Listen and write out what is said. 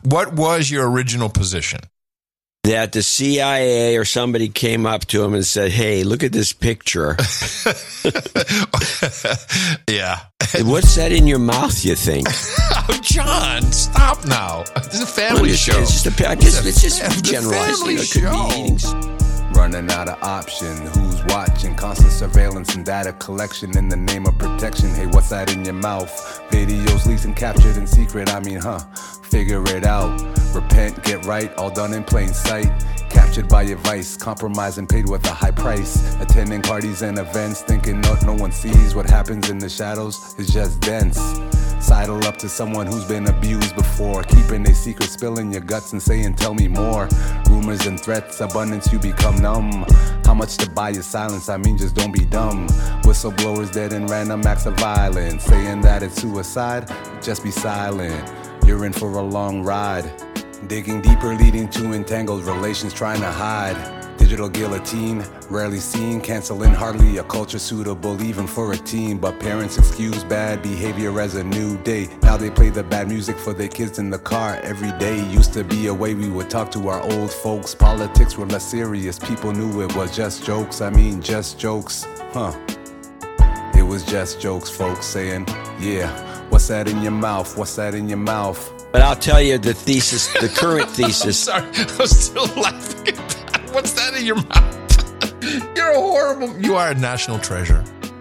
What was your original position? That the CIA or somebody came up to him and said, "Hey, look at this picture." Yeah. What's that in your mouth, you think? Oh, John, stop now. This is a family show. It's just generalizing. It could be eating. Running out of option, who's watching? Constant surveillance and data collection in the name of protection. Hey, what's that in your mouth? Videos leaked and captured in secret, figure it out. Repent, get right, all done in plain sight. Captured by your vice, compromised and paid with a high price. Attending parties and events, thinking no one sees. What happens in the shadows is just dense. Sidle up to someone who's been abused before, keeping a secret, spilling your guts and saying, tell me more. Rumors and threats, abundance, you become numb. How much to buy your silence? Just don't be dumb. Whistleblowers dead in random acts of violence, saying that it's suicide, just be silent. You're in for a long ride. Digging deeper, leading to entangled relations, trying to hide. Digital guillotine, rarely seen, canceling hardly a culture suitable even for a teen. But parents excuse bad behavior as a new day. Now they play the bad music for their kids in the car every day. Used to be a way we would talk to our old folks. Politics were less serious, people knew it was just jokes. Just jokes, It was just jokes, folks saying, yeah, what's that in your mouth? What's that in your mouth? But I'll tell you the thesis, the current thesis. I'm sorry, I was still laughing at that. What's that in your mouth? You're a horrible... You are a national treasure.